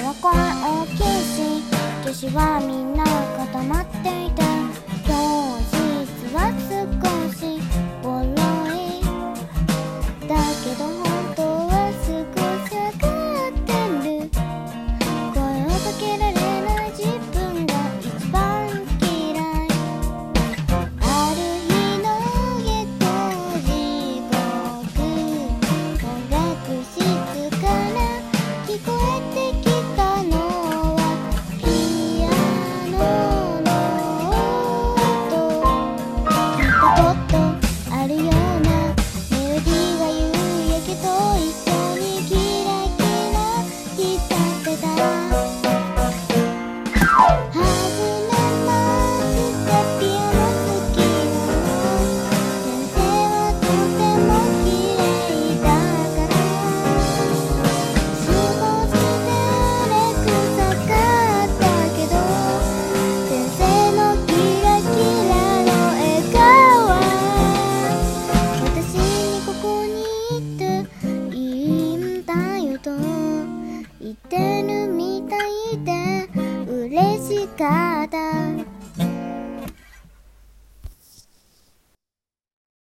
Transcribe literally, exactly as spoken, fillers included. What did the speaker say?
は声大きいし、消しはみんな固まっていて、教室は少しボロい。だけど本当は少し上がってる。声をかけられない自分が一番嫌い。ある日の下校時刻、音楽室から聞こえてきたのはピアノの音。聞いたことあるようなメロディーが言うんやけど、一緒にキラキラ光ってた。はじめまして、ピアノ好きなの。先生はとても綺麗だから。少し照れくさかったけど、先生のキラキラの笑顔は私にここにいていいんだよと言ってるみたいで嬉しかった。